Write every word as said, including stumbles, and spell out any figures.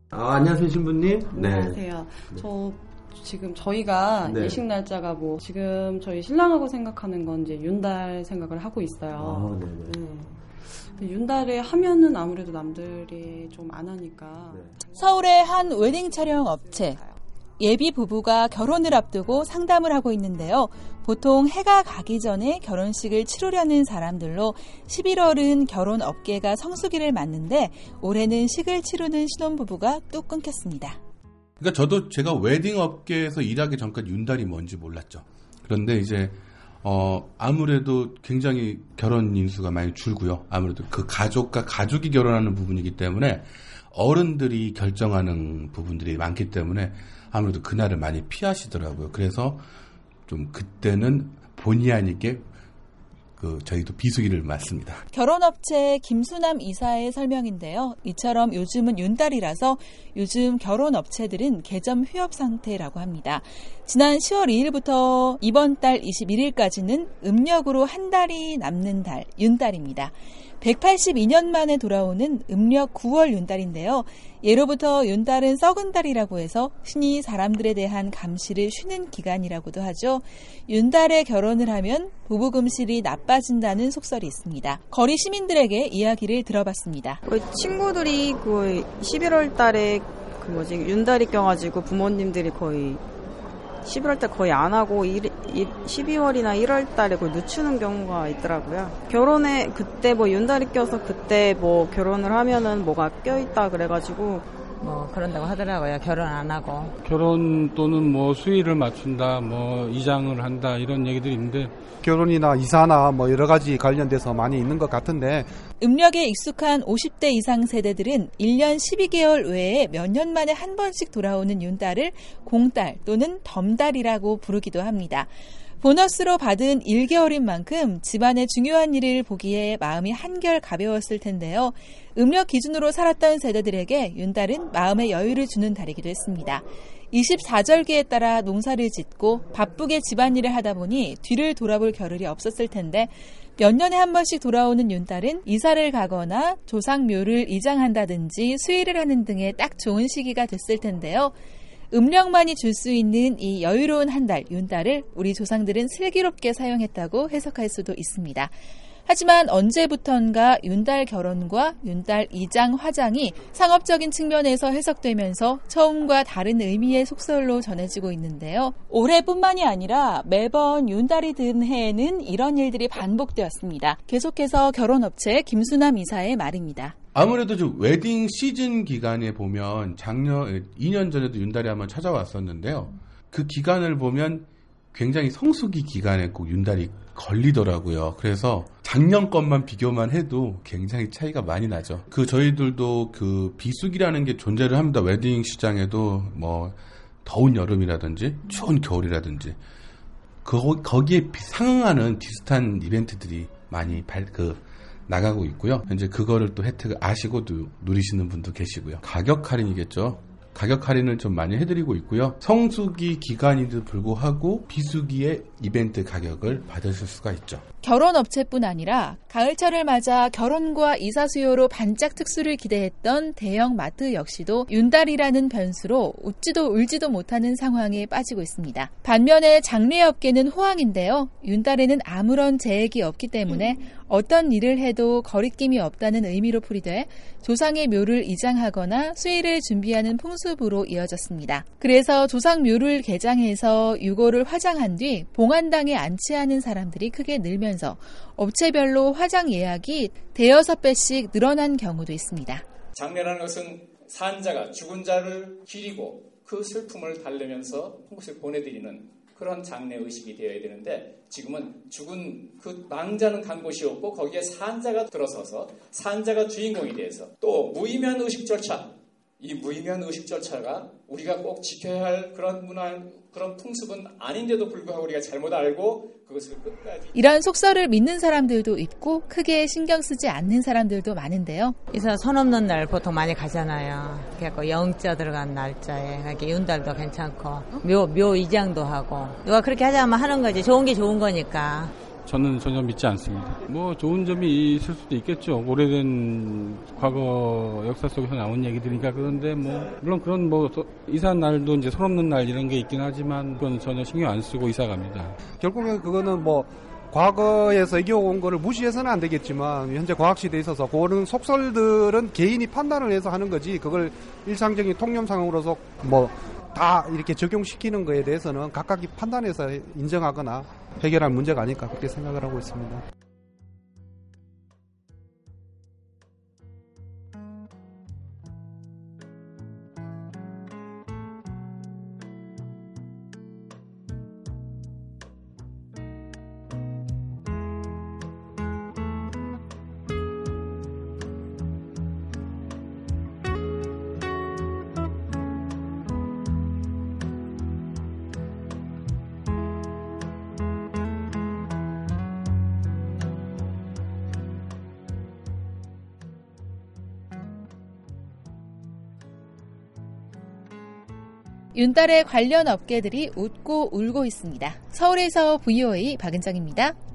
아, 안녕하세요, 신부님. 네. 안녕하세요. 저 지금 저희가 네. 예식 날짜가 뭐 지금 저희 신랑하고 생각하는 건 이제 윤달 생각을 하고 있어요. 아, 네네. 네. 윤달에 하면은 아무래도 남들이 좀 안 하니까. 네. 서울의 한 웨딩 촬영 업체. 예비 부부가 결혼을 앞두고 상담을 하고 있는데요. 보통 해가 가기 전에 결혼식을 치르려는 사람들로 십일월은 결혼 업계가 성수기를 맞는데 올해는 식을 치르는 신혼부부가 뚝 끊겼습니다. 그러니까 저도 제가 웨딩 업계에서 일하기 전까지 윤달이 뭔지 몰랐죠. 그런데 이제 어 아무래도 굉장히 결혼 인수가 많이 줄고요. 아무래도 그 가족과 가족이 결혼하는 부분이기 때문에 어른들이 결정하는 부분들이 많기 때문에 아무래도 그날을 많이 피하시더라고요. 그래서 좀 그때는 본의 아니게 그 저희도 비수기를 맞습니다. 결혼업체 김수남 이사의 설명인데요. 이처럼 요즘은 윤달이라서 요즘 결혼업체들은 개점 휴업 상태라고 합니다. 지난 시월 이일부터 이번 달 이십일일까지는 음력으로 한 달이 남는 달, 윤달입니다. 백팔십이 년 만에 돌아오는 음력 구월 윤달인데요. 예로부터 윤달은 썩은 달이라고 해서 신이 사람들에 대한 감시를 쉬는 기간이라고도 하죠. 윤달에 결혼을 하면 부부금실이 나빠진다는 속설이 있습니다. 거리 시민들에게 이야기를 들어봤습니다. 친구들이 그 십일월 달에 그 뭐지 윤달이 껴가지고 부모님들이 거의 십일월 달 거의 안 하고 십이월이나 일월 달에 거의 늦추는 경우가 있더라고요. 결혼에 그때 뭐 윤달이 껴서 그때 뭐 결혼을 하면은 뭐가 껴있다 그래가지고 뭐 그런다고 하더라고요. 결혼 안 하고. 결혼 또는 뭐 수의를 맞춘다, 뭐 이장을 한다 이런 얘기들이 있는데 결혼이나 이사나 뭐 여러 가지 관련돼서 많이 있는 것 같은데 음력에 익숙한 오십 대 이상 세대들은 일 년 십이 개월 외에 몇 년 만에 한 번씩 돌아오는 윤달을 공달 또는 덤달이라고 부르기도 합니다. 보너스로 받은 일 개월인 만큼 집안의 중요한 일을 보기에 마음이 한결 가벼웠을 텐데요. 음력 기준으로 살았던 세대들에게 윤달은 마음의 여유를 주는 달이기도 했습니다. 이십사절기에 따라 농사를 짓고 바쁘게 집안일을 하다 보니 뒤를 돌아볼 겨를이 없었을 텐데 몇 년에 한 번씩 돌아오는 윤달은 이사를 가거나 조상묘를 이장한다든지 수의를 하는 등의 딱 좋은 시기가 됐을 텐데요. 음력만이 줄 수 있는 이 여유로운 한 달, 윤달을 우리 조상들은 슬기롭게 사용했다고 해석할 수도 있습니다. 하지만 언제부턴가 윤달 결혼과 윤달 이장 화장이 상업적인 측면에서 해석되면서 처음과 다른 의미의 속설로 전해지고 있는데요. 올해뿐만이 아니라 매번 윤달이 든 해에는 이런 일들이 반복되었습니다. 계속해서 결혼업체 김수남 이사의 말입니다. 아무래도 좀 웨딩 시즌 기간에 보면 작년 이 년 전에도 윤달이 한번 찾아왔었는데요. 그 기간을 보면 굉장히 성수기 기간에 꼭 윤달이 걸리더라고요. 그래서 작년 것만 비교만 해도 굉장히 차이가 많이 나죠. 그 저희들도 그 비수기라는 게 존재를 합니다. 웨딩 시장에도 뭐 더운 여름이라든지 추운 겨울이라든지 그 거기에 상응하는 비슷한 이벤트들이 많이 발, 그 나가고 있고요. 현재 그거를 또 혜택을 아시고도 누리시는 분도 계시고요. 가격 할인이겠죠. 가격 할인을 좀 많이 해드리고 있고요. 성수기 기간에도 불구하고 비수기의 이벤트 가격을 받으실 수가 있죠. 결혼업체뿐 아니라 가을철을 맞아 결혼과 이사 수요로 반짝 특수를 기대했던 대형 마트 역시도 윤달이라는 변수로 웃지도 울지도 못하는 상황에 빠지고 있습니다. 반면에 장례업계는 호황인데요. 윤달에는 아무런 재액이 없기 때문에 어떤 일을 해도 거리낌이 없다는 의미로 풀이돼 조상의 묘를 이장하거나 수의를 준비하는 풍습으로 이어졌습니다. 그래서 조상 묘를 개장해서 유골을 화장한 뒤 봉안당에 안치하는 사람들이 크게 늘면서 업체별로 화장 예약이 대여섯 배씩 늘어난 경우도 있습니다. 장례라는 것은 산자가 죽은 자를 기리고 그 슬픔을 달래면서 한 곳에 보내드리는 그런 장례 의식이 되어야 되는데 지금은 죽은 그 망자는 간 곳이 없고 거기에 산자가 들어서서 산자가 주인공이 돼서 또 무의미한 의식 절차, 이 무의미한 의식 절차가 우리가 꼭 지켜야 할 그런 문화, 그런 풍습은 아닌데도 불구하고 우리가 잘못 알고 그것을 끝까지. 이런 속설을 믿는 사람들도 있고 크게 신경 쓰지 않는 사람들도 많은데요. 이사 선 없는 날 보통 많이 가잖아요. 그래서 영자 들어간 날짜에 그러니까 윤달도 괜찮고 묘, 묘 이장도 하고 누가 그렇게 하자면 하는 거지. 좋은 게 좋은 거니까. 저는 전혀 믿지 않습니다. 뭐 좋은 점이 있을 수도 있겠죠. 오래된 과거 역사 속에서 나온 얘기들이니까. 그런데 뭐 물론 그런 뭐 이사 날도 이제 손없는 날 이런 게 있긴 하지만 그건 전혀 신경 안 쓰고 이사 갑니다. 결국엔 그거는 뭐 과거에서 이겨온 거를 무시해서는 안 되겠지만 현재 과학시대에 있어서 그런 속설들은 개인이 판단을 해서 하는 거지 그걸 일상적인 통념 상으로서 뭐 다 이렇게 적용시키는 거에 대해서는 각각이 판단해서 인정하거나 해결할 문제가 아닐까 그렇게 생각을 하고 있습니다. 윤달의 관련 업계들이 웃고 울고 있습니다. 서울에서 브이오에이 박은정입니다.